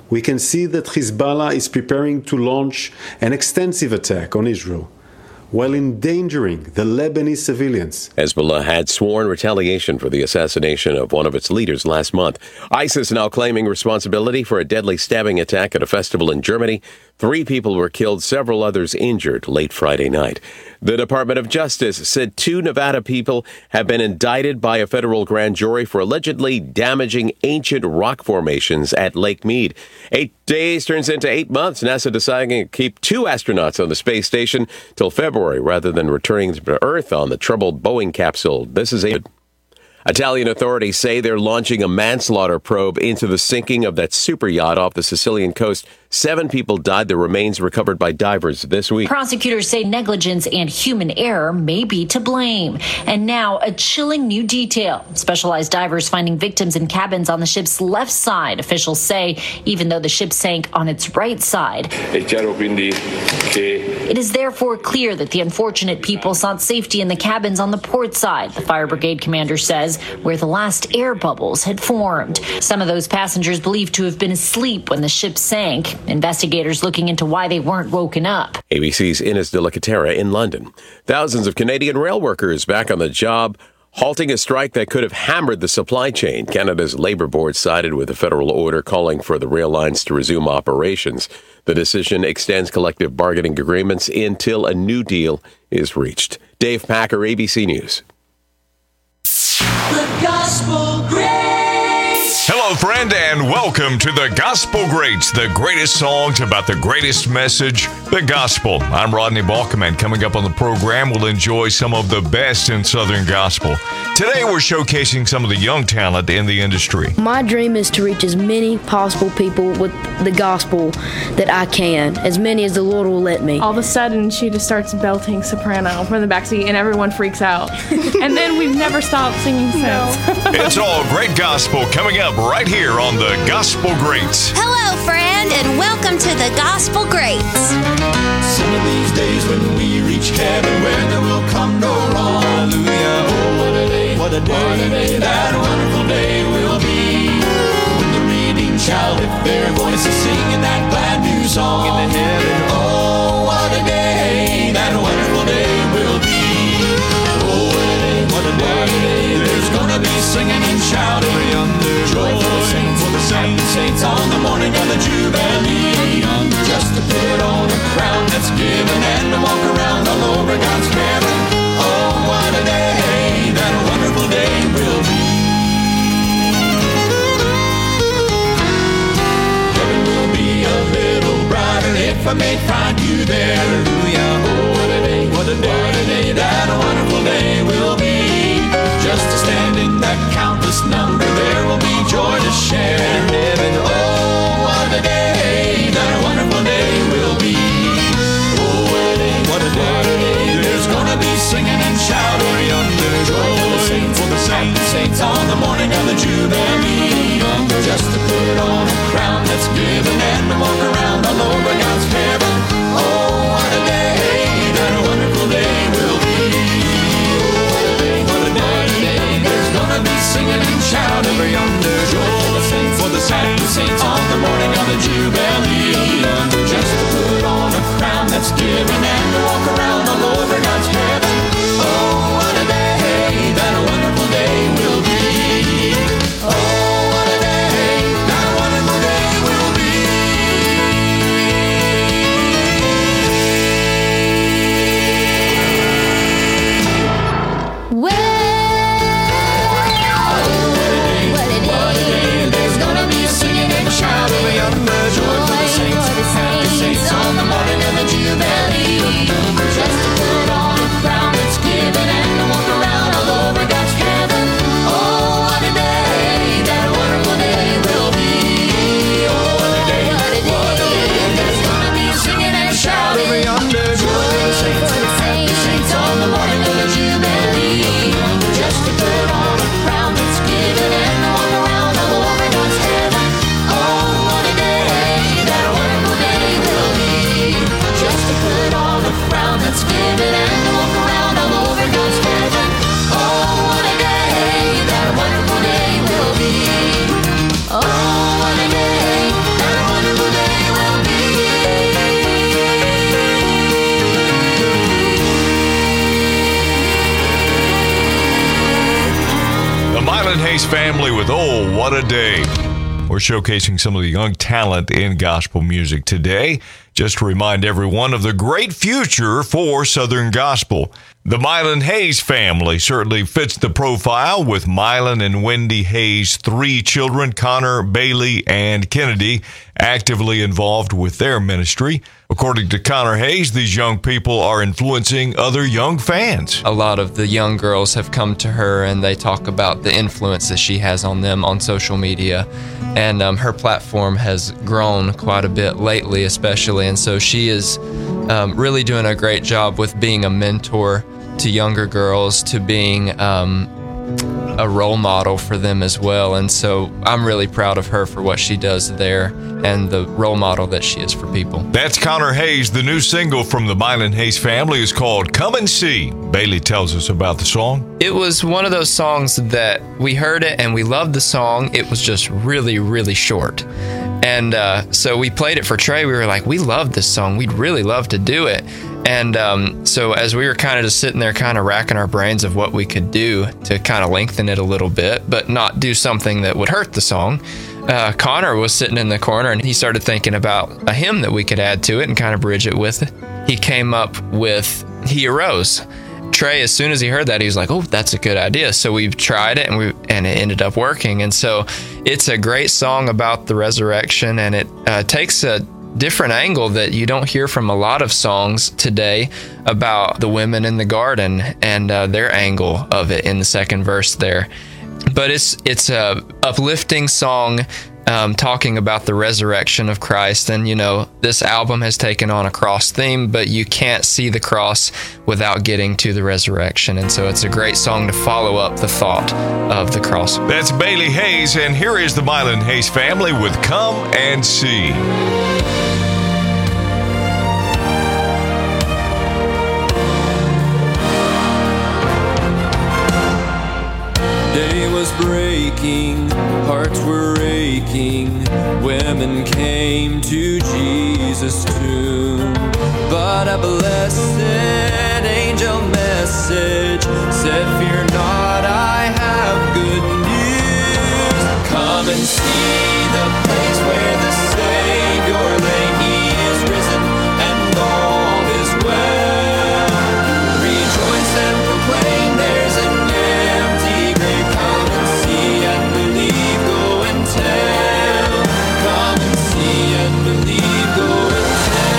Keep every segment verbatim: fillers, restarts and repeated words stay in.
we can see that Hezbollah is preparing to launch an extensive attack on Israel, while endangering the Lebanese civilians. Hezbollah had sworn retaliation for the assassination of one of its leaders last month. ISIS now claiming responsibility for a deadly stabbing attack at a festival in Germany. Three people were killed, several others injured late Friday night. The Department of Justice said two Nevada people have been indicted by a federal grand jury for allegedly damaging ancient rock formations at Lake Mead. Eight days turns into eight months. NASA deciding to keep two astronauts on the space station till February rather than returning to Earth on the troubled Boeing capsule. This is a Italian authorities say they're launching a manslaughter probe into the sinking of that super yacht off the Sicilian coast. Seven people died. The remains recovered by divers this week. Prosecutors say negligence and human error may be to blame. And now a chilling new detail. Specialized divers finding victims in cabins on the ship's left side. Officials say even though the ship sank on its right side. It is therefore clear that the unfortunate people sought safety in the cabins on the port side, the fire brigade commander says, where the last air bubbles had formed. Some of those passengers believed to have been asleep when the ship sank. Investigators looking into why they weren't woken up. A B C's Ines de la Catera in London. Thousands of Canadian rail workers back on the job, halting a strike that could have hammered the supply chain. Canada's Labour Board sided with a federal order calling for the rail lines to resume operations. The decision extends collective bargaining agreements until a new deal is reached. Dave Packer, A B C News. The Gospel Greats. Hello, friend, and welcome to the Gospel Greats, the greatest songs about the greatest message, the gospel. I'm Rodney Balkman. Coming up on the program, we'll enjoy some of the best in Southern gospel. Today, we're showcasing some of the young talent in the industry. My dream is to reach as many possible people with the gospel that I can, as many as the Lord will let me. All of a sudden, she just starts belting soprano from the backseat, and everyone freaks out. And then we've never stopped singing since. It's all great gospel coming up right here on the Gospel Greats. Hello, friend, and welcome to the Gospel Greats. Some of these days when we reach heaven, where there will come no wrong. Hallelujah. Oh, what a day, what a day, what a day, that wonderful day will be. When the redeemed shall lift their voices, singing that glad new song in the heaven. Oh, what a day, that wonderful day will be. Oh, what a day, what a day, what a day. There's gonna be singing and shouting yonder. Joy for the saints, for the saints, saints on the morning of the Jubilee. Just to put on a crown that's given and to walk around all over God's heaven. Oh, what a day, that wonderful day will be. Heaven will be a little brighter if I may find you there. Hallelujah. Oh, what a day, what a day, what a day, that wonderful day will be. Just to stand in that countless number, there will be joy to share in heaven. Oh, what a day, that wonderful day will be. Oh, what a day, what a day, what a day. There's gonna be singing and shouting yonder. Joy for the saints, for the saints, saints on the morning of the Jubilee. Just to put on a crown that's given and to walk around all over God's heaven. Oh, what a day, that wonderful day will be. Singing and shouting over yonder. Joy for the saints, for the saints, saints on the morning of the Jubilee. Just to put on a crown that's given and to walk around all over God's heaven. Oh, what a day, that wonderful day will be. Oh, what a day, that wonderful day will be. Well, Shout over yonder, joy Hayes family with Oh, What a Day. We're showcasing some of the young talent in gospel music today, just to remind everyone of the great future for Southern gospel. The Mylon Hayes family certainly fits the profile, with Mylon and Wendy Hayes' three children, Connor, Bailey, and Kennedy, actively involved with their ministry. According to Connor Hayes, these young people are influencing other young fans. A lot of the young girls have come to her and they talk about the influence that she has on them on social media. And um, her platform has grown quite a bit lately, especially. And so she is um, really doing a great job with being a mentor to younger girls, to being um, a role model for them as well. And so I'm really proud of her for what she does there and the role model that she is for people. That's Connor Hayes. The new single from the Mylon Hayes family is called Come and See. Bailey tells us about the song. It was one of those songs that we heard it and we loved the song. It was just really, really short. And uh, so we played it for Trey. We were like, we love this song. We'd really love to do it. And um, so as we were kind of just sitting there kind of racking our brains of what we could do to kind of lengthen it a little bit, but not do something that would hurt the song, uh, Connor was sitting in the corner and he started thinking about a hymn that we could add to it and kind of bridge it with it. He came up with He Arose. Trey, as soon as he heard that, he was like, oh, that's a good idea. So we tried it and we and it ended up working. And so it's a great song about the resurrection, and it uh, takes a different angle that you don't hear from a lot of songs today about the women in the garden and uh, their angle of it in the second verse there. But it's it's a uplifting song um, talking about the resurrection of Christ. And, you know, this album has taken on a cross theme, but you can't see the cross without getting to the resurrection. And so it's a great song to follow up the thought of the cross. That's Bailey Hayes, and here is the Mylon Hayes family with Come and See. Day was breaking, hearts were aching, women came to Jesus' tomb. But a blessed angel message said, fear not, I have good news. Come and see the place where the Savior lay. He is risen and all is well. Rejoice and proclaim there's an empty grave. Come and see and believe, go and tell. Come and see and believe, go and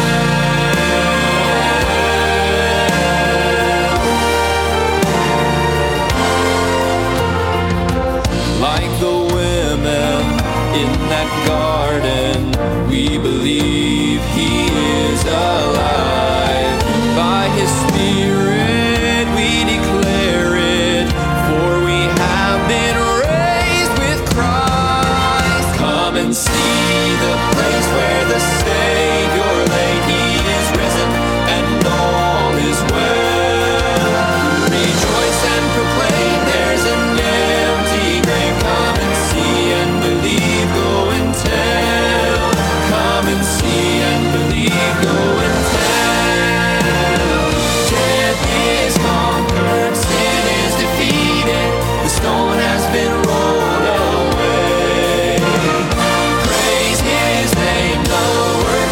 tell. Like the women in that garden, we believe He is alive. By His Spirit we declare it, for we have been raised with Christ. Come and see the place where the Savior lay. He is risen and all is well. Rejoice and proclaim there's an empty grave. Come and see and believe, go and tell. Come and see and believe, go and tell. Death is conquered, sin is defeated, the stone has been rolled away. Praise His name, the word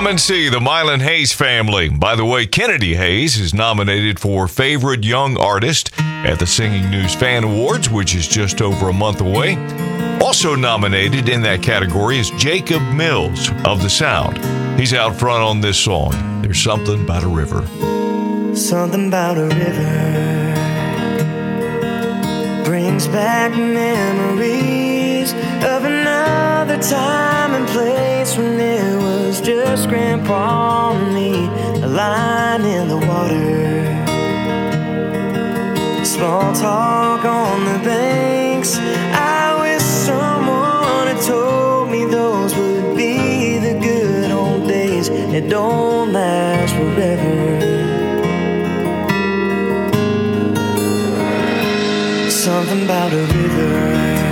and see the Mylan Hayes family. By the way, Kennedy Hayes is nominated for Favorite Young Artist at the Singing News Fan Awards, which is just over a month away. Also nominated in that category is Jacob Mills of The Sound. He's out front on this song, There's Something About a River. Something about a river brings back memories of another time and place when it was just Grandpa and me, a line in the water, small talk on the banks. I wish someone had told me those would be the good old days. It don't last forever. Something about a river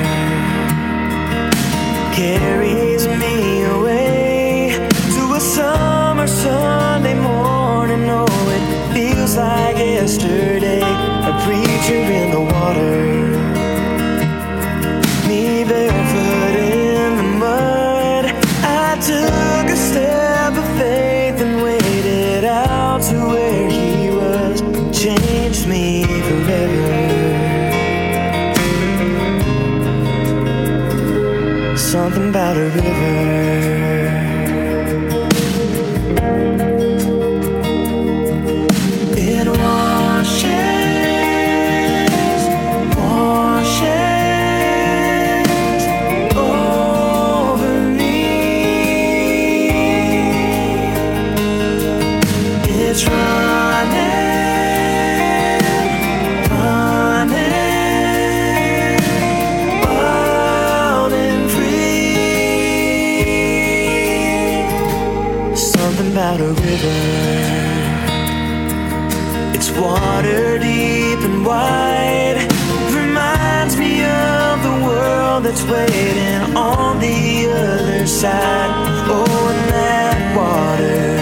carries me away to a summer Sunday morning. Oh, it feels like yesterday. A preacher in the water, me barefoot in the mud. I took a step of faith and waded out to where he was. Changed me forever. Something about a river. It washes, washes over me. It's running, running wild and free. Something about a river. It's water deep and wide. Reminds me of the world that's waiting on the other side. Oh, and that water,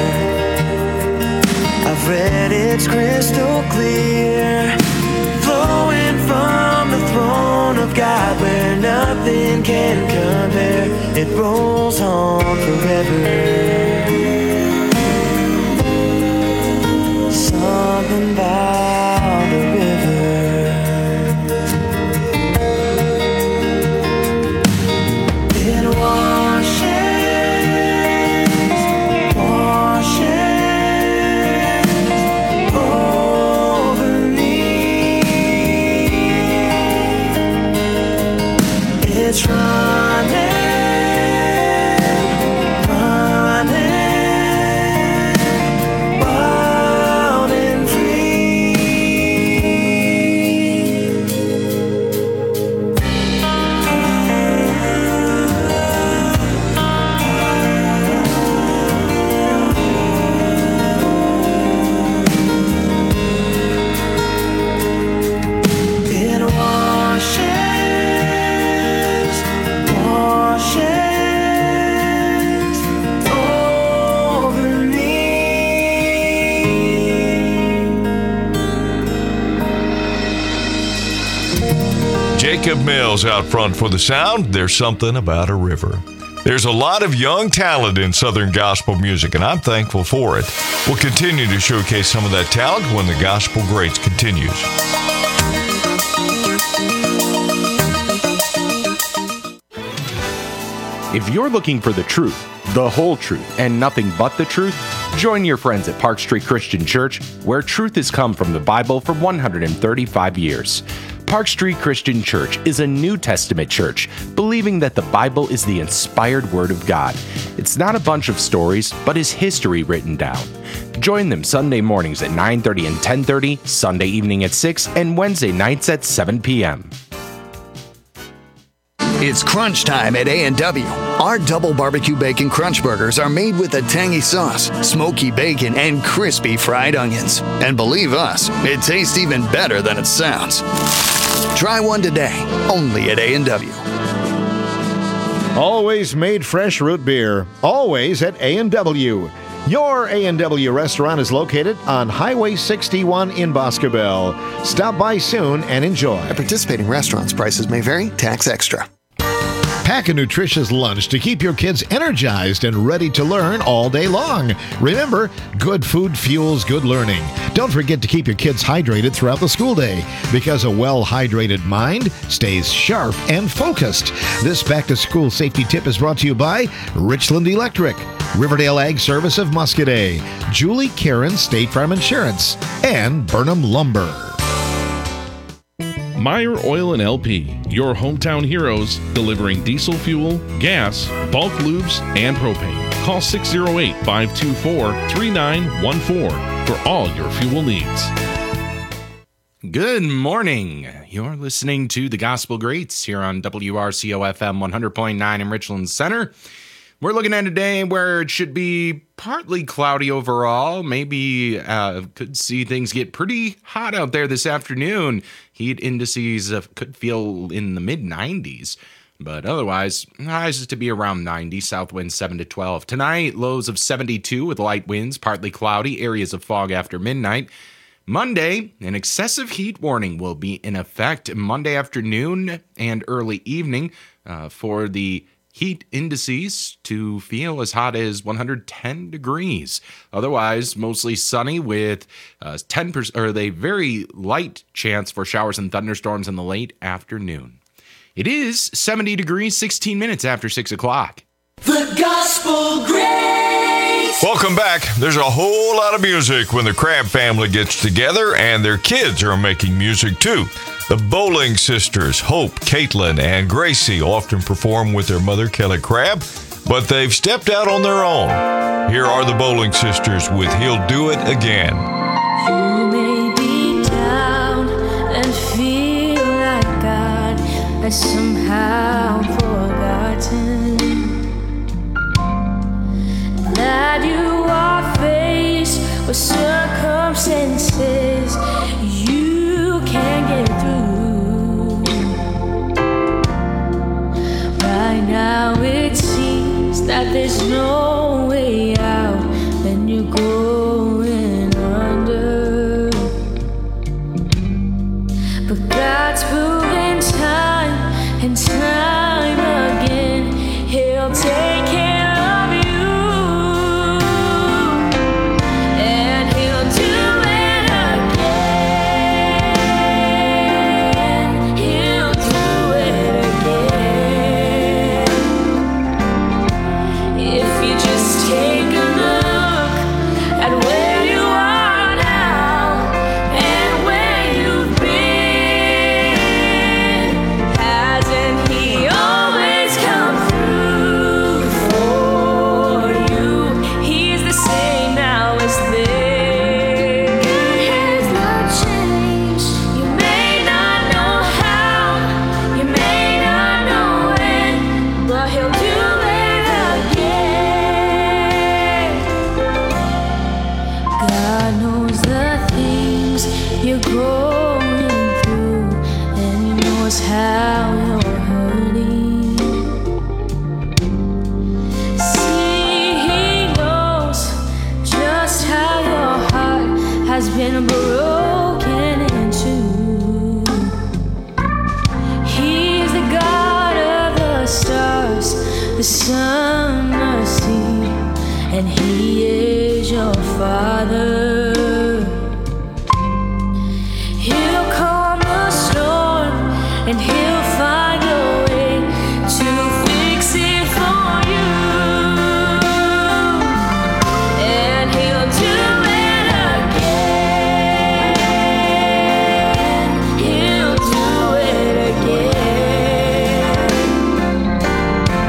I've read it's crystal clear, flowing from the throne of God where nothing can compare. It rolls on forever. Something about a river. It washes, washes over me. It's running, running wild and it washes, washes over me. Jacob Mills out front for The Sound. There's Something About a River. There's a lot of young talent in Southern gospel music, and I'm thankful for it. We'll continue to showcase some of that talent when the Gospel Greats continues. If you're looking for the truth, the whole truth, and nothing but the truth, join your friends at Park Street Christian Church, where truth has come from the Bible for one hundred thirty-five years. Park Street Christian Church is a New Testament church, believing that the Bible is the inspired Word of God. It's not a bunch of stories, but is history written down. Join them Sunday mornings at nine thirty and ten thirty, Sunday evening at six, and Wednesday nights at seven p.m. It's crunch time at A and W. Our double barbecue bacon crunch burgers are made with a tangy sauce, smoky bacon, and crispy fried onions. And believe us, it tastes even better than it sounds. Try one today, only at A and W. Always made fresh root beer, always at A and W. Your A and W restaurant is located on Highway sixty-one in Boscobel. Stop by soon and enjoy. At participating restaurants, prices may vary, tax extra. Pack a nutritious lunch to keep your kids energized and ready to learn all day long. Remember, good food fuels good learning. Don't forget to keep your kids hydrated throughout the school day, because a well-hydrated mind stays sharp and focused. This back-to-school safety tip is brought to you by Richland Electric, Riverdale Ag Service of Muscadet, Julie Karen State Farm Insurance, and Burnham Lumber. Meyer Oil and L P, your hometown heroes, delivering diesel fuel, gas, bulk lubes, and propane. Call six oh eight, five two four, three nine one four for all your fuel needs. Good morning. You're listening to the Gospel Greats here on W R C O F M one hundred point nine in Richland Center. We're looking at a day where it should be partly cloudy overall. Maybe uh, could see things get pretty hot out there this afternoon. Heat indices uh, could feel in the mid nineties. But otherwise, highs to be around ninety, south winds seven to twelve. Tonight, lows of seventy-two with light winds, partly cloudy, areas of fog after midnight. Monday, an excessive heat warning will be in effect Monday afternoon and early evening uh, for the heat indices to feel as hot as one hundred ten degrees. Otherwise, mostly sunny with uh, ten percent or a very light chance for showers and thunderstorms in the late afternoon. It is seventy degrees, sixteen minutes after six o'clock. The Gospel Greats. Welcome back. There's a whole lot of music when the Crabb family gets together, and their kids are making music too. The Bowling sisters, Hope, Caitlin, and Gracie, often perform with their mother, Kelly Crabb, but they've stepped out on their own. Here are the Bowling sisters with He'll Do It Again. You may be down and feel like God has somehow forgotten that you are faced with circumstances you can't get through. Right now it seems that there's no way out and you're going under, but God's proven time and time again He'll take care of you.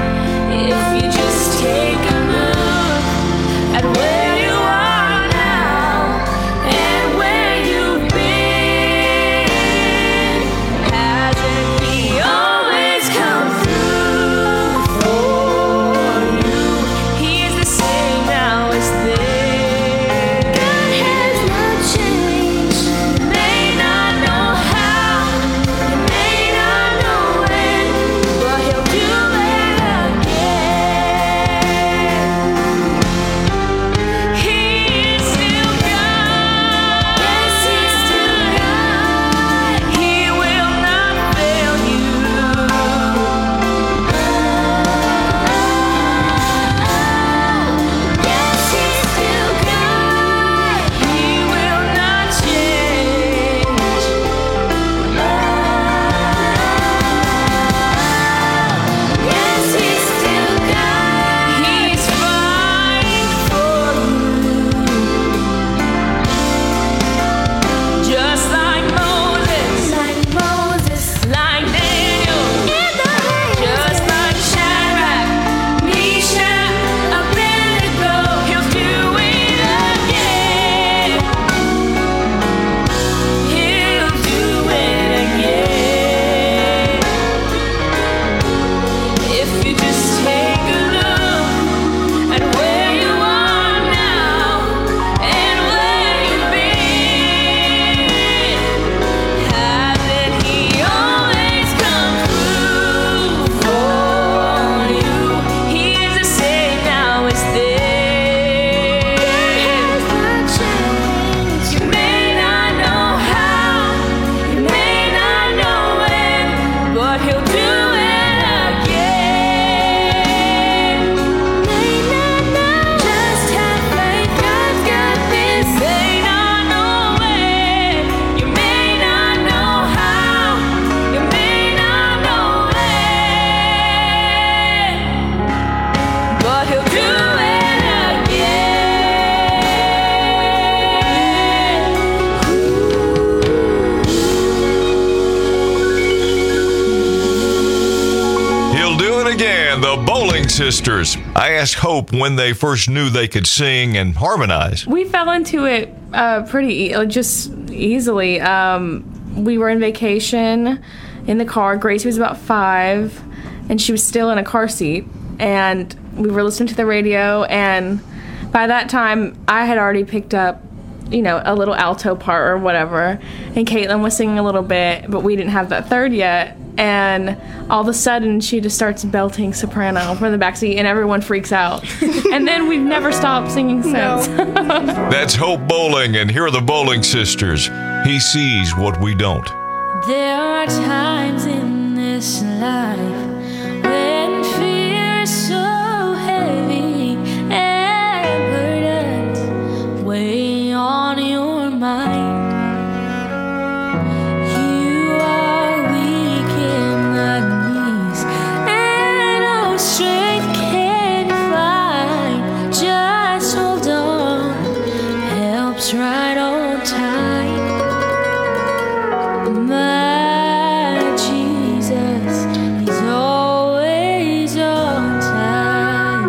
Take a look at where you are now. We'll do it again. The Bowling Sisters. I asked Hope when they first knew they could sing and harmonize. We fell into it uh, pretty e- just easily. Um, we were in vacation in the car. Gracie was about five, and she was still in a car seat. And we were listening to the radio, and by that time, I had already picked up, you know, a little alto part or whatever. And Caitlin was singing a little bit, but we didn't have that third yet. And all of a sudden, she just starts belting soprano from the backseat, and everyone freaks out. And then we've never stopped singing since. That's Hope Bowling, and here are the Bowling Sisters. He sees what we don't. There are times in this life when fear is so heavy and burdens weigh on your mind. Right on time, my Jesus, He's always on time.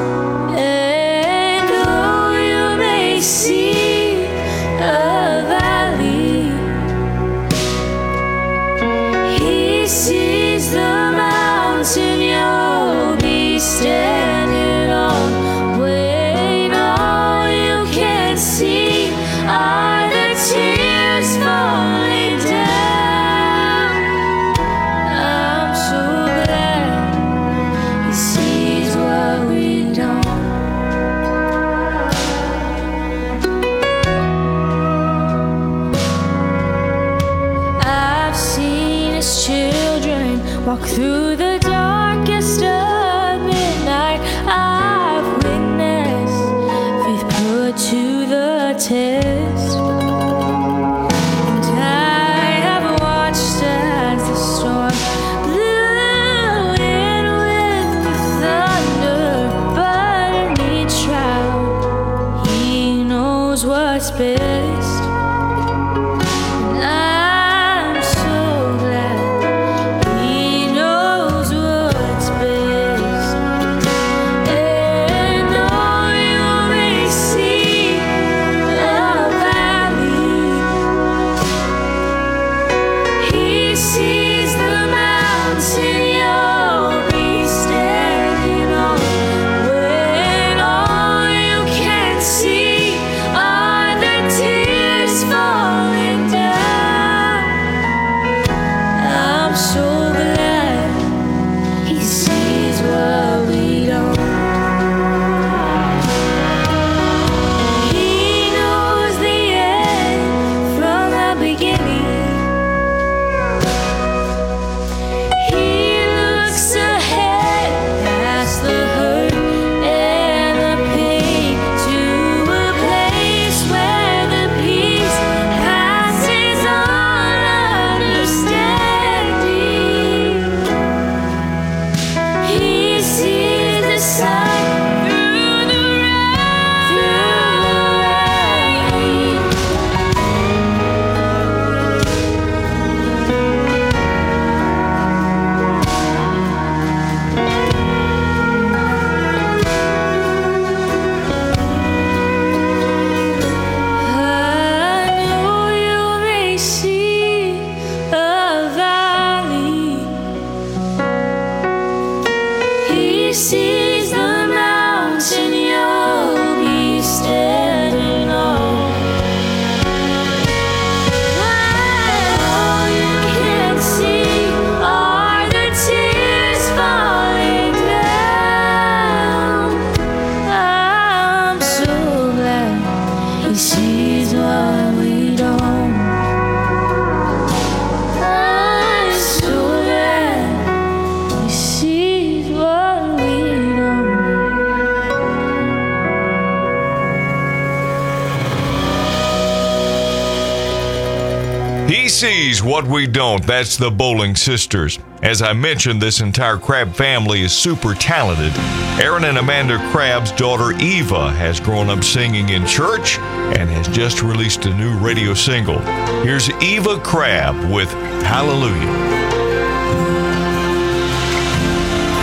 And though you may see a valley, He sees the mountain you'll be standing on. When all you can see are the tears falling down. I'm so glad He sees what we don't. I've seen His children walk through the darkest of midnight. I've witnessed faith put to the test. What's best, and I'm so glad He knows what's best. And though you may see a valley, He sees the mountain you'll be standing on. When all you can see tears falling down, I'm so glad He sees what we don't. He knows the end from the beginning. He looks ahead past the hurt and the pain to a place where sees the mountain you'll be standing on. All you can see are the tears falling down. I'm so glad He sees what we don't. I'm so glad He sees what we don't. He sees what we don't. That's the Bowling Sisters. As I mentioned, this entire Crabb family is super talented. Aaron and Amanda Crabb's daughter Eva has grown up singing in church and has just released a new radio single. Here's Eva Crabb with Hallelujah.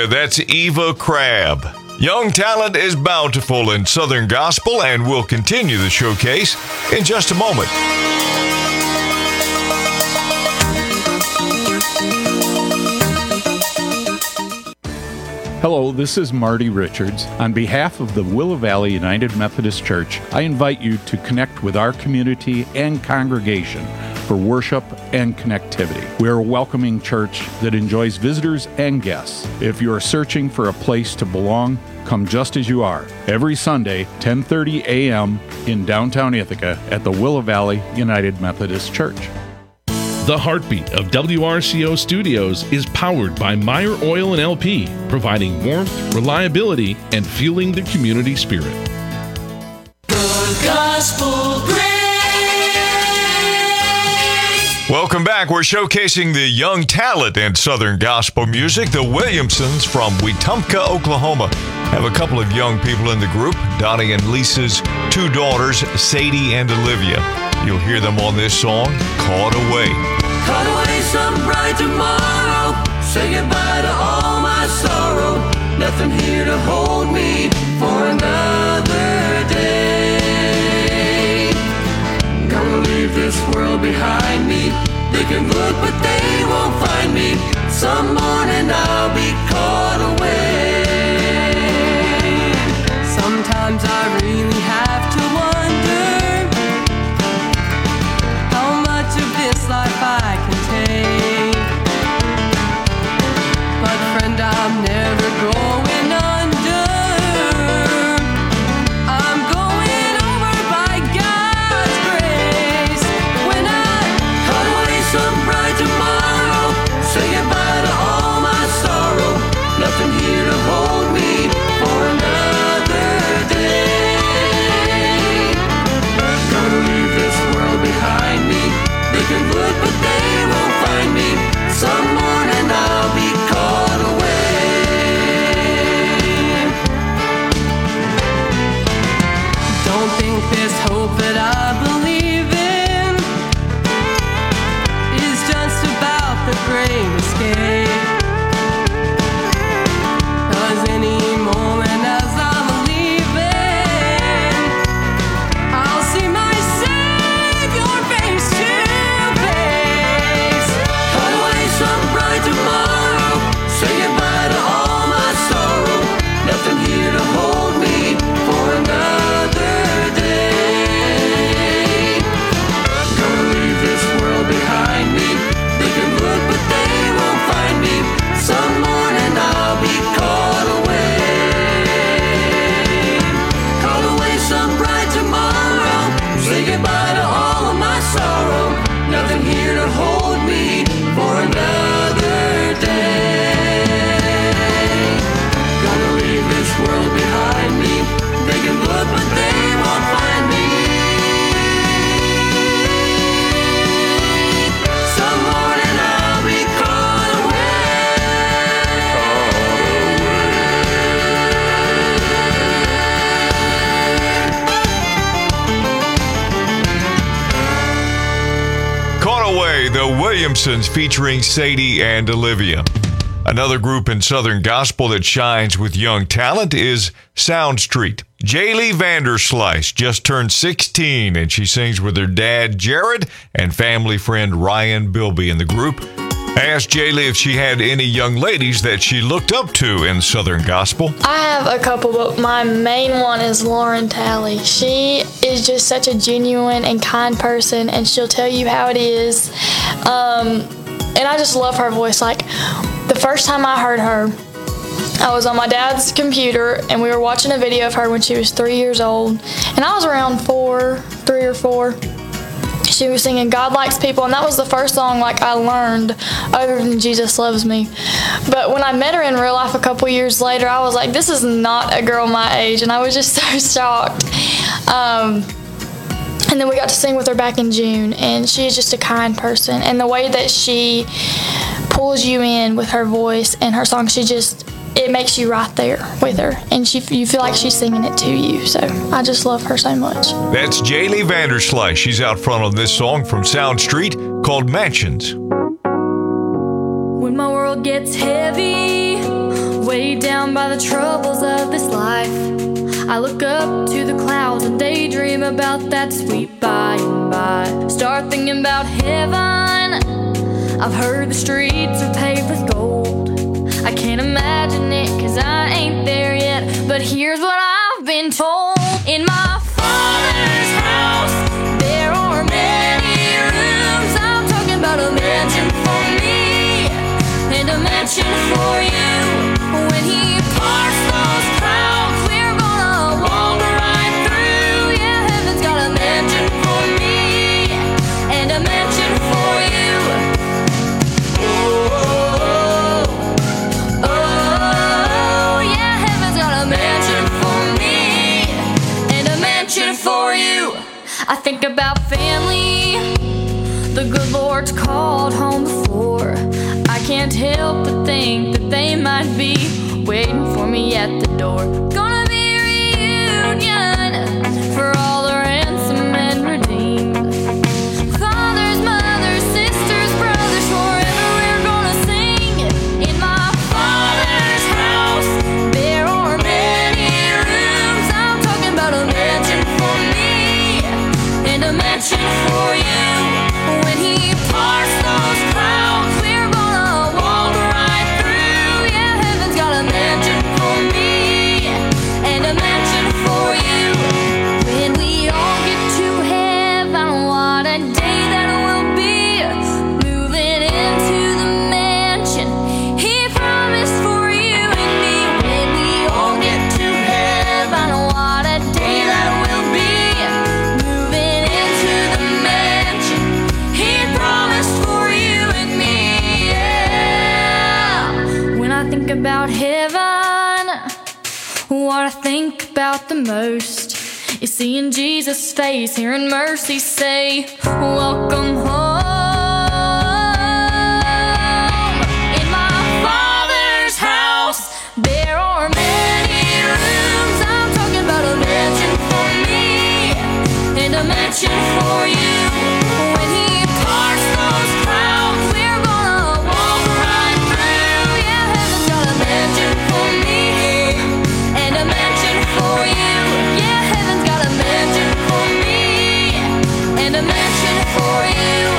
Hallelujah. That's Eva Crabb. Young talent is bountiful in Southern Gospel, and we'll continue the showcase in just a moment. Hello, this is Marty Richards. On behalf of the Willow Valley United Methodist Church, I invite you to connect with our community and congregation for worship and connectivity. We are a welcoming church that enjoys visitors and guests. If you are searching for a place to belong, come just as you are. Every Sunday, ten thirty a.m. in downtown Ithaca at the Willow Valley United Methodist Church. The heartbeat of W R C O Studios is powered by Meyer Oil and L P, providing warmth, reliability, and fueling the community spirit. The Gospel Grace. Welcome back. We're showcasing the young talent in Southern Gospel music. The Williamsons from Wetumpka, Oklahoma, have a couple of young people in the group, Donnie and Lisa's two daughters, Sadie and Olivia. You'll hear them on this song, Caught Away. Caught away some bright tomorrow. Say goodbye to all my sorrow. Nothing here to hold me for another day. Gonna leave this world behind me. They can look but they won't find me. Some morning I'll be caught away. Sometimes I really have to wonder how much of this life I can take. But friend, I'm never going under. I'm going over by God's grace. When I cut away some bright tomorrow, say goodbye to all my sorrow. Nothing here to hold me for another day. Gonna leave this world behind me. They can look but they won't find me. Some morning I'll be caught away. Don't think this hope that I believe in is just about the great escape. 'Cause any moment as I'm leaving, I'll see my Savior face to face. Cut away some bright tomorrow. Say goodbye to all my sorrow. Nothing here to hold me for another day. Gonna leave this world behind me. They can look but they won't find me. Some morning I'll be caught away. Caught away some bright tomorrow. Say goodbye to all of my sorrow. Nothing here to hold me for another day. Gonna leave this world behind me. They can look but they won't find me. Some morning I'll be caught Caught Away, the Williamsons featuring Sadie and Olivia. Another group in Southern Gospel that shines with young talent is Sound Street. Jaylee Vanderslice just turned sixteen, and she sings with her dad, Jared, and family friend Ryan Bilby in the group. I asked Jaylee if she had any young ladies that she looked up to in Southern Gospel. I have a couple, but my main one is Lauren Talley. She is just such a genuine and kind person, and she'll tell you how it is. Um, and I just love her voice. Like, the first time I heard her, I was on my dad's computer, and we were watching a video of her when she was three years old. And I was around four, three or four. She was singing God Likes People, and that was the first song like I learned other than Jesus Loves Me. But when I met her in real life a couple years later, I was like, this is not a girl my age, and I was just so shocked. Um, and then we got to sing with her back in June, and she is just a kind person. And the way that she pulls you in with her voice and her song, she just, it makes you right there with her, and she, you feel like she's singing it to you. So I just love her so much. That's Jaylee Vanderslice. She's out front on this song from Sound Street called Mansions. When my world gets heavy, Weighed down by the troubles of this life, I look up to the clouds and daydream about that sweet by and by. Start thinking about heaven. I've heard the streets are paved with gold. I can't imagine it cause I ain't there yet, but here's what I've been told. In my Father's house there are many rooms. I'm talking about a mansion for me and a mansion for you. When he parts those clouds, we're gonna walk right through. Yeah, heaven's got a mansion for me and a mansion for you. Oh, oh, oh, yeah, heaven's got a mansion for me and a mansion for you. I think about family the good Lord's called home before. I can't help but think that they might be waiting for me at the door. Gonna be a reunion for all the ransomed and redeemed. Fathers, mothers, sisters, brothers, forever we're gonna sing. In my Father's house there are many rooms. I'm talking about a mansion for me and a mansion for you. When he parts those clouds, we're gonna walk right through. Yeah, heaven's got a mansion for me and a mansion for you. When we all get to heaven, what a day that will be. Moving into the mansion he promised for you and me. When we all get to heaven, what a day that will be. Moving into the mansion he promised for you and me. Yeah. When I think about heaven, what I think about the most is seeing Jesus' face, hearing mercy say, welcome home. In my Father's house there are many rooms. I'm talking about a mansion for me and a mansion for you. When he parts those clouds, we're gonna walk right through. Yeah, heaven's got a mansion for me and a mansion for you. Yeah, heaven's got a mansion for me and a mansion for you.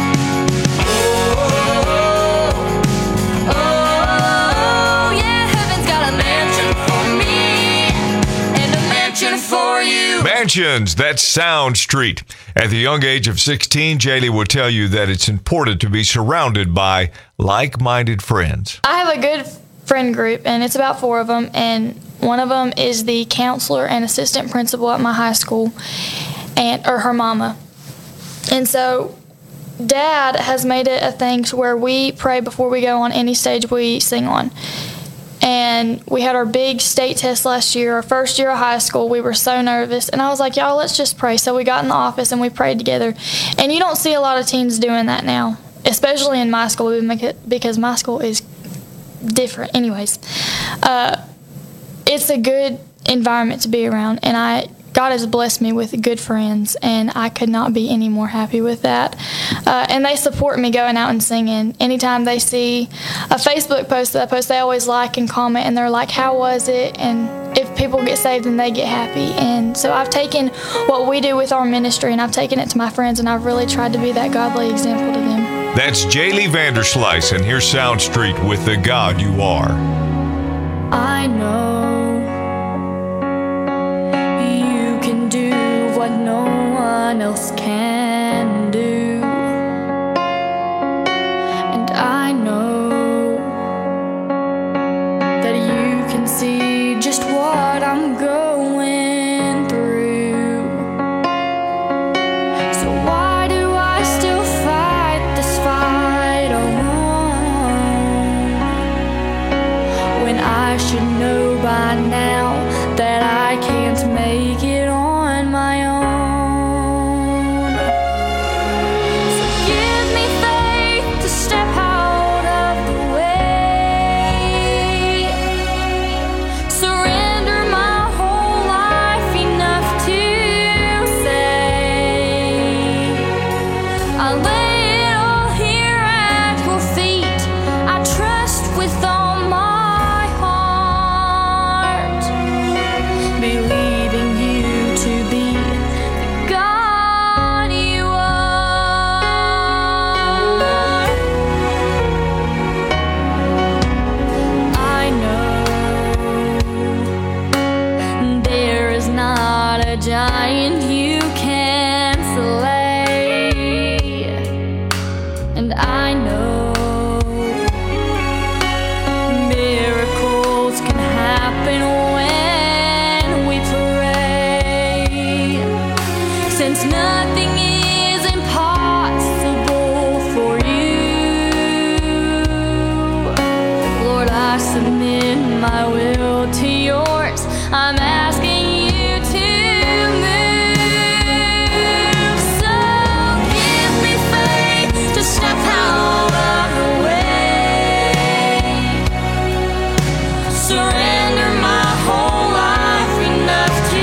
Oh, oh, oh, yeah, heaven's got a mansion for me and a mansion for you. Mansions, that's Sound Street. At the young age of sixteen, Jaylee will tell you that it's important to be surrounded by like-minded friends. I have a good friend group, and it's about four of them, and one of them is the counselor and assistant principal at my high school, and or her mama. And so Dad has made it a thing to where we pray before we go on any stage we sing on. And we had our big state test last year, our first year of high school. We were so nervous. And I was like, y'all, let's just pray. So we got in the office and we prayed together. And you don't see a lot of teens doing that now, especially in my school, because my school is different. Anyways, uh, it's a good environment to be around. And I God has blessed me with good friends, and I could not be any more happy with that. Uh, and they support me going out and singing. Anytime they see a Facebook post that I post, they always like and comment, and they're like, how was it? And if people get saved, then they get happy. And so I've taken what we do with our ministry, and I've taken it to my friends, and I've really tried to be that godly example to them. That's Jaylee Vanderslice, and here's Sound Street with The God You Are. I know you can do what no one else can do, and I know that you can see just what I'm going through. So why do I still fight this fight alone, when I should know by now that I can't make it on my own? I'm asking you to move. So give me faith to step out of the way. Surrender my whole life, enough to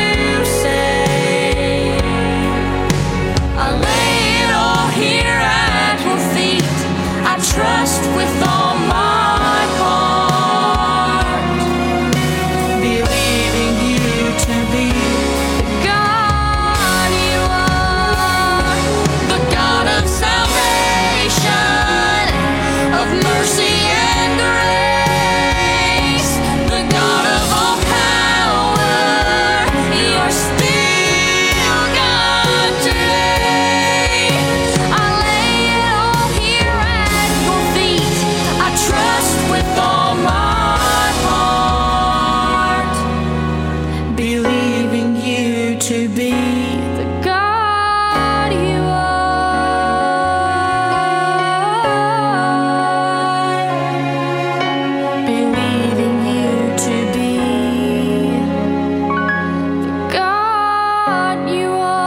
say. I lay it all here at your feet. I trust with all my heart, believing you to be the God you are, the God of salvation, of mercy and grace, the God of all power. You're still God today. I lay it all here at your feet. I trust with all my heart, believing you to be the God you are, believing you to be the God you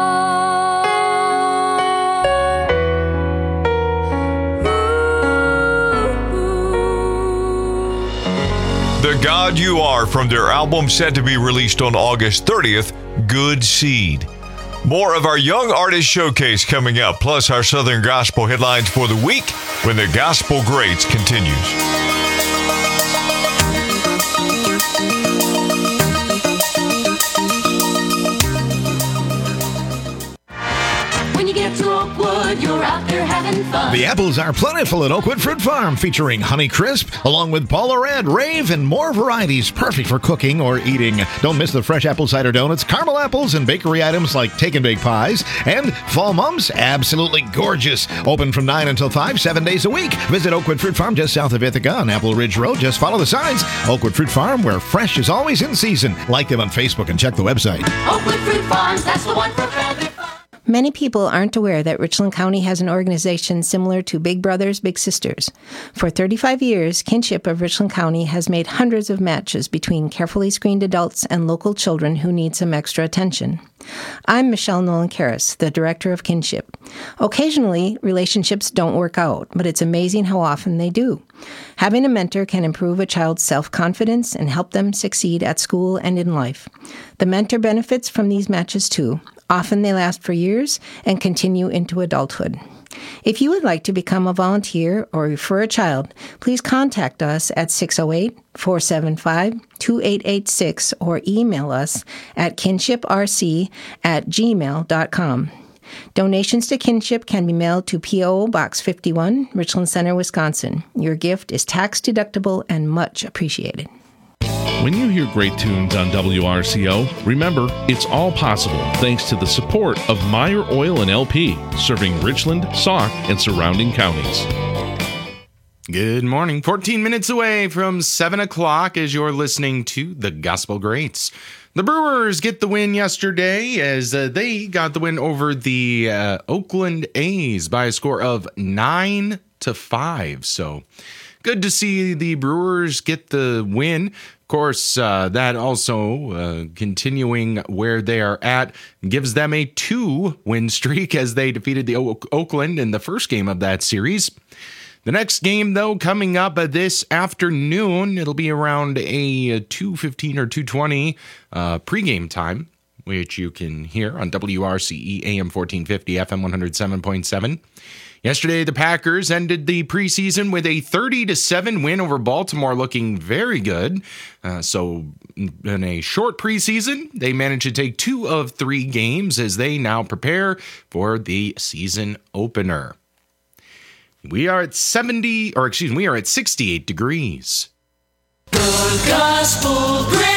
The God You Are from their album set to be released on August thirtieth, Good Seed. More of our Young Artist Showcase coming up, plus our Southern Gospel headlines for the week when the Gospel Greats continues. When you get to Oakwood, you're out there having fun. The apples are plentiful at Oakwood Fruit Farm, featuring Honey Crisp, along with Paula Red, Rave, and more varieties perfect for cooking or eating. Don't miss the fresh apple cider donuts, caramel apples, and bakery items like take and bake pies. And Fall Mums, absolutely gorgeous. Open from nine until five, seven days a week. Visit Oakwood Fruit Farm just south of Ithaca on Apple Ridge Road. Just follow the signs. Oakwood Fruit Farm, where fresh is always in season. Like them on Facebook and check the website. Oakwood Fruit Farms, that's the one for family fun. Many people aren't aware that Richland County has an organization similar to Big Brothers Big Sisters. For thirty-five years, Kinship of Richland County has made hundreds of matches between carefully screened adults and local children who need some extra attention. I'm Michelle Nolan-Karras, the director of Kinship. Occasionally, relationships don't work out, but it's amazing how often they do. Having a mentor can improve a child's self-confidence and help them succeed at school and in life. The mentor benefits from these matches too. Often they last for years and continue into adulthood. If you would like to become a volunteer or refer a child, please contact us at six oh eight, four seven five, two eight eight six or email us at kinshiprc at gmail dot com. Donations to Kinship can be mailed to P O Box fifty-one, Richland Center, Wisconsin. Your gift is tax deductible and much appreciated. When you hear great tunes on W R C O, remember, it's all possible thanks to the support of Meyer Oil and L P, serving Richland, Sauk, and surrounding counties. Good morning. fourteen minutes away from seven o'clock as you're listening to the Gospel Greats. The Brewers get the win yesterday as uh, they got the win over the uh, Oakland A's by a score of nine to five. So good to see the Brewers get the win. Of course, uh, that also uh, continuing where they are at gives them a two-win streak as they defeated the o- Oakland in the first game of that series. The next game, though, coming up uh, this afternoon, it'll be around a two fifteen or two twenty uh, pregame time, which you can hear on W R C E A M fourteen fifty, F M one oh seven point seven. Yesterday, the Packers ended the preseason with a thirty to seven win over Baltimore, looking very good. Uh, so in a short preseason, they managed to take two of three games as they now prepare for the season opener. We are at seventy, or excuse me, we are at sixty-eight degrees. The Gospel Greats.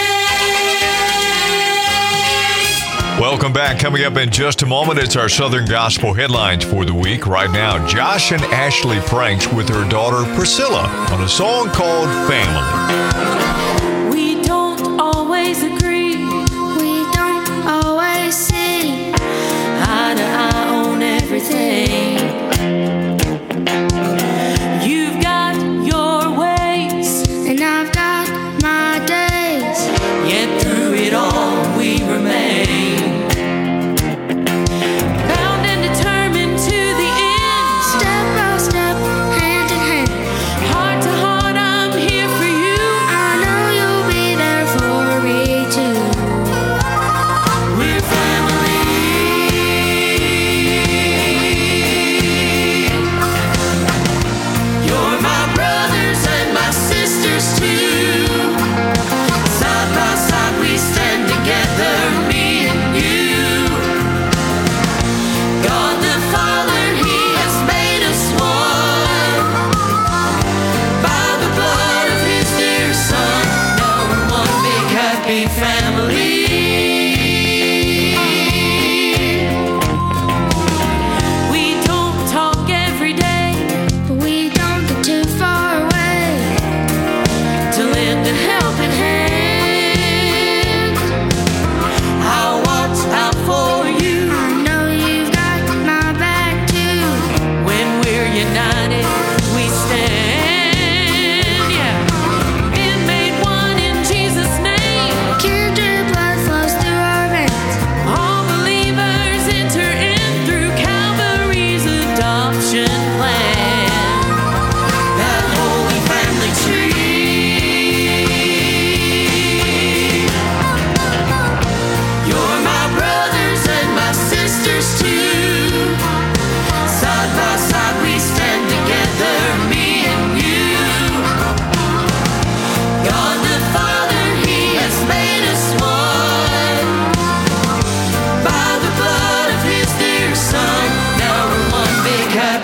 Welcome back. Coming up in just a moment, it's our Southern Gospel headlines for the week. Right now, Josh and Ashley Pranks with her daughter Priscilla on a song called Family. We don't always agree. We don't always see eye to eye on everything. You've got your ways, and I've got my days. Yet through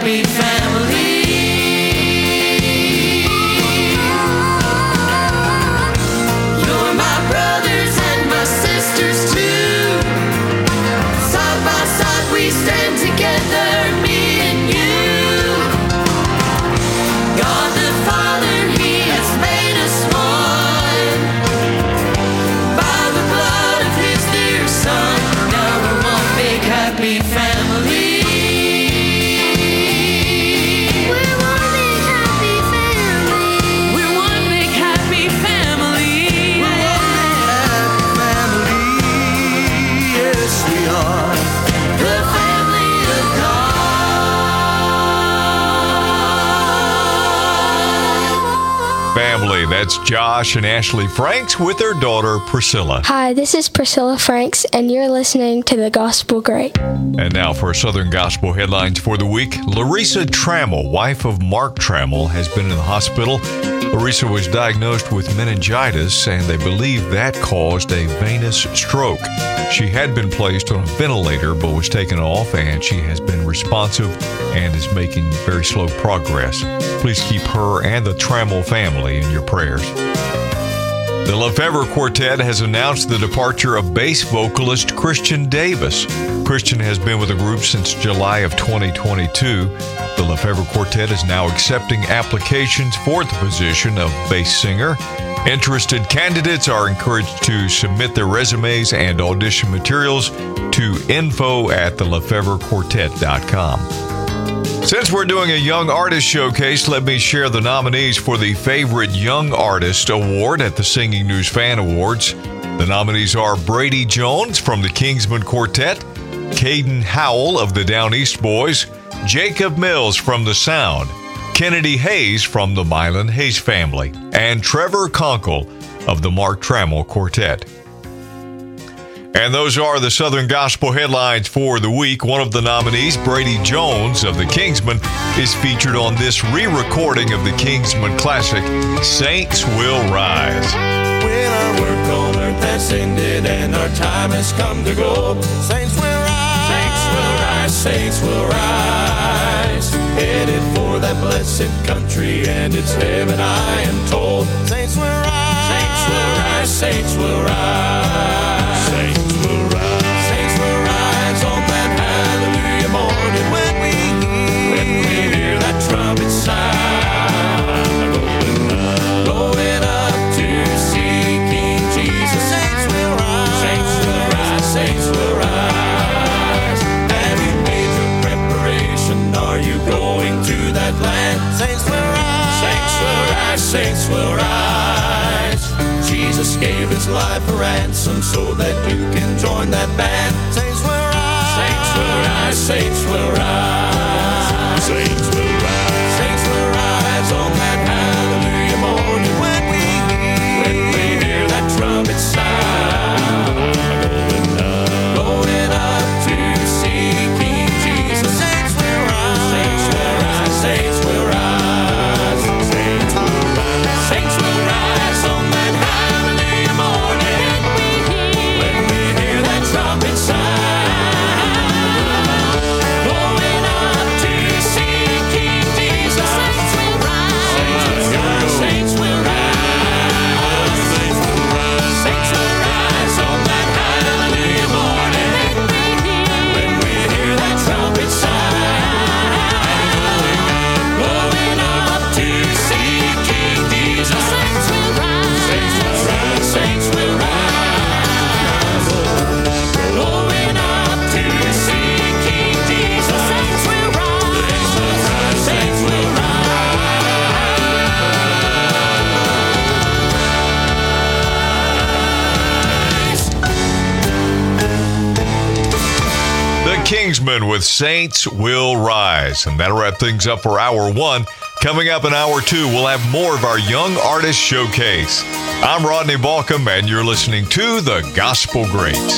happy family. You're my brothers and my sisters too. Side by side we stand together, me and you. God the Father, He has made us one by the blood of His dear Son. Now we're one big happy family. We're one big happy family. We're one big happy family. We're one big happy family. Yes, we are. The family of God. Family, that's Josh and Ashley Franks with their daughter Priscilla. Hi, this is Priscilla Franks, and you're listening to The Gospel Great. And now for Southern Gospel headlines for the week. Larissa Trammell, wife of Mark Trammell, has been in the hospital. Larissa was diagnosed with meningitis, and they believe that caused a venous stroke. She had been placed on a ventilator, but was taken off, and she has been responsive and is making very slow progress. Please keep her and the Trammell family in your prayers. The Lefevre Quartet has announced the departure of bass vocalist Christian Davis. Christian has been with the group since July of twenty twenty-two. The Lefevre Quartet is now accepting applications for the position of bass singer. Interested candidates are encouraged to submit their resumes and audition materials to info at the lefevre quartet dot com. Since we're doing a Young Artist Showcase, let me share the nominees for the Favorite Young Artist Award at the Singing News Fan Awards. The nominees are Brady Jones from the Kingsmen Quartet, Caden Howell of the Down East Boys, Jacob Mills from The Sound, Kennedy Hayes from the Mylan Hayes family, and Trevor Conkle of the Mark Trammell Quartet. And those are the Southern Gospel headlines for the week. One of the nominees, Brady Jones of the Kingsmen, is featured on this re-recording of the Kingsmen classic, Saints Will Rise. When our work on earth has ended and our time has come to go, saints will rise, saints will rise, saints will rise. Headed for that blessed country and its heaven, I am told. Saints will rise, saints will rise, saints will rise. Saints will rise, saints will rise on that hallelujah morning when we hear, when we hear that trumpet sound. Going up to see King Jesus. Saints will rise, saints will rise, saints will rise. Have you made your preparation? Are you going to that land? Saints will rise, saints will rise, saints will rise. Jesus gave his life a ransom so that you can join that band. Saints will rise, saints will rise, saints will rise. Saints will rise, saints will rise on that hallelujah morning when we hear, when we hear that trumpet sound. Going up, going up to see King Jesus. Saints will rise, saints will rise, saints will rise. Saints will rise, saints will rise on that hallelujah morning when we hear that trumpet sound. Going up to see King Jesus. Saints will rise, saints will rise, saints will rise, saints will rise on that hallelujah morning when we hear that trumpet sound. Going up to see King Jesus. Saints will rise, saints will rise, saints will rise. Going up to see King Jesus. Saints will rise, saints will rise, saints will rise. The Kingsmen with Saints Will Rise. And that'll wrap things up for hour one. Coming up in hour two, we'll have more of our Young Artist Showcase. I'm Rodney Balcom, and you're listening to The Gospel Greats.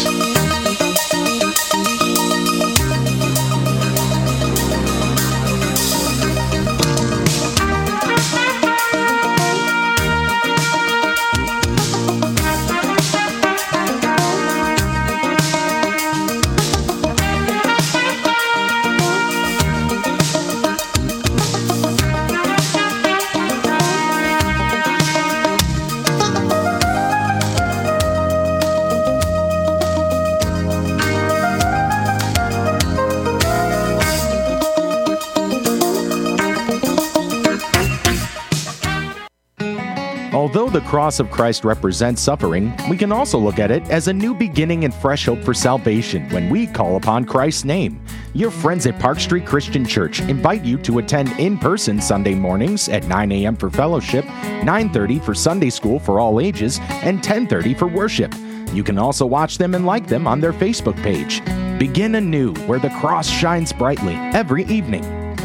the cross of Christ represents suffering, we can also look at it as a new beginning and fresh hope for salvation when we call upon Christ's name. Your friends at Park Street Christian Church invite you to attend in person Sunday mornings at nine a.m. for fellowship, nine thirty for Sunday school for all ages, and ten thirty for worship. You can also watch them and like them on their Facebook page. Begin anew where the cross shines brightly every evening.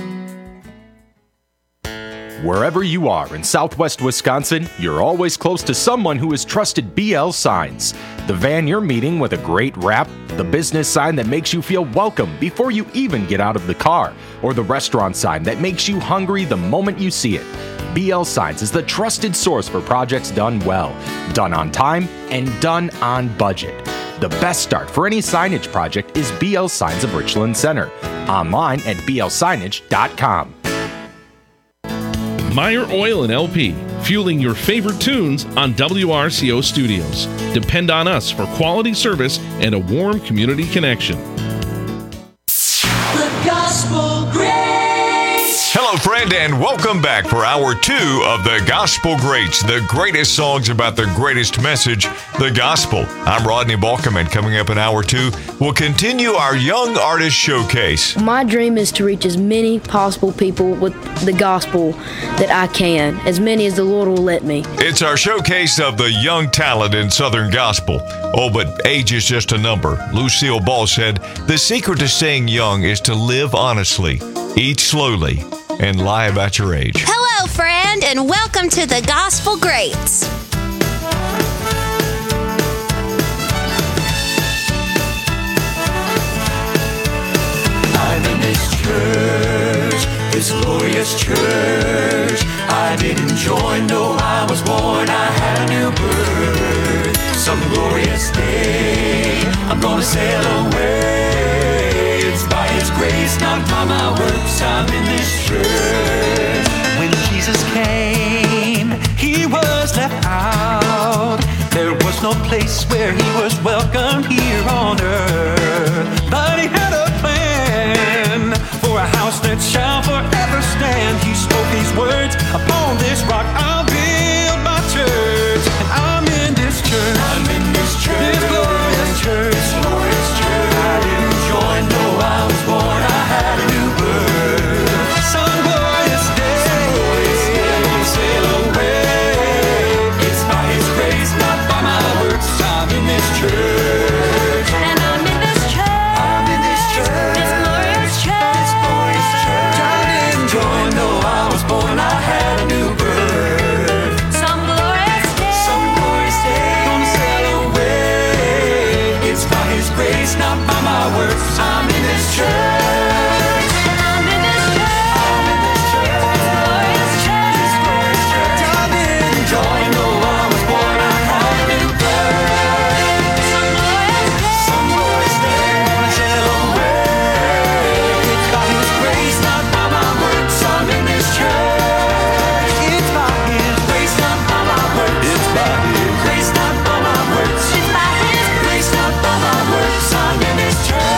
Wherever you are in Southwest Wisconsin, you're always close to someone who has trusted B L Signs. The van you're meeting with a great wrap, the business sign that makes you feel welcome before you even get out of the car, or the restaurant sign that makes you hungry the moment you see it. B L Signs is the trusted source for projects done well, done on time, and done on budget. The best start for any signage project is B L Signs of Richland Center. Online at b l signage dot com. Meyer Oil and L P, fueling your favorite tunes on W R C O Studios. Depend on us for quality service and a warm community connection. The Gospel Greats. Hello, friend, and welcome back for hour two of the Gospel Greats, the greatest songs about the greatest message, the gospel. I'm Rodney Balkum, and coming up in hour two, we'll continue our Young Artist Showcase. My dream is to reach as many possible people with the gospel that I can, as many as the Lord will let me. It's our showcase of the young talent in Southern Gospel. Oh, but age is just a number. Lucille Ball said, "The secret to staying young is to live honestly, eat slowly, and lie about your age." Hello, friend, and welcome to the Gospel Greats. I'm in this church, this glorious church. I didn't join, no, I was born, I had a new birth. Some glorious day, I'm gonna sail away. It's by His grace, not by my works, I'm in this church. When Jesus came, He was left out. There was no place where He was welcome here on earth. But He had a plan for a house that shall forever stand. He spoke these words, upon this rock I'll build my church. And I'm in this church, I'm in this church, this glorious church, this glorious church. I didn't join, no, I was born, I had a new birth. Some glorious day, some glorious day, I'm gonna sail away. It's by His grace, not by my works. I'm in this church, and I'm in this church, I'm in this church, this glorious church, this glorious church. I didn't join, no, I was born, I had a new birth. Some glorious day, some glorious day, gonna sail away. It's by His grace, not by my works. I'm in this church, I'm in this church, I'm in this church, this glorious church, this glorious church. I didn't join, no, I was born, I had a new birth. Some glorious day, some glorious day, gonna sail away. It's by His grace, not by my works. I'm in this church. It's by His grace, not by my works. It's by His grace, not by my works. It's by His grace, not by my works. I'm in this church.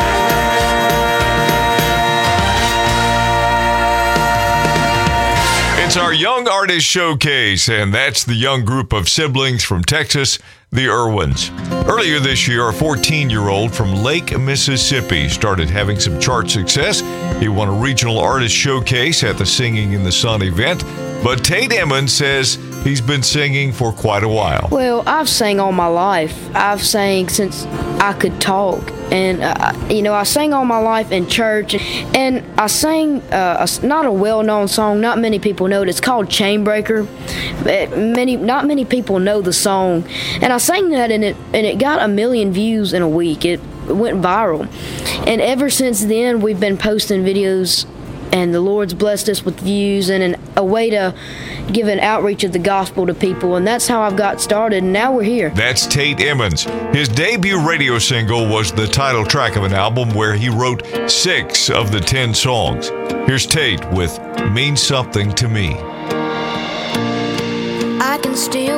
It's our Young Artist Showcase, and that's the young group of siblings from Texas, the Irwins. Earlier this year, a fourteen-year-old from Lake, Mississippi started having some chart success. He won a regional artist showcase at the Singing in the Sun event. But Tate Emmons says he's been singing for quite a while. Well, I've sang all my life. I've sang since I could talk. And, uh, you know, I sang all my life in church. And I sang uh, a, not a well-known song. Not many people know it. It's called Chainbreaker. But many, not many people know the song. And I sang that, and it, and it got a million views in a week. It went viral. And ever since then, we've been posting videos, and the Lord's blessed us with views and an, a way to give an outreach of the gospel to people, and that's how I've got started, and now we're here. That's Tate Emmons. His debut radio single was the title track of an album where he wrote six of the ten songs. Here's Tate with Mean Something to Me. I can still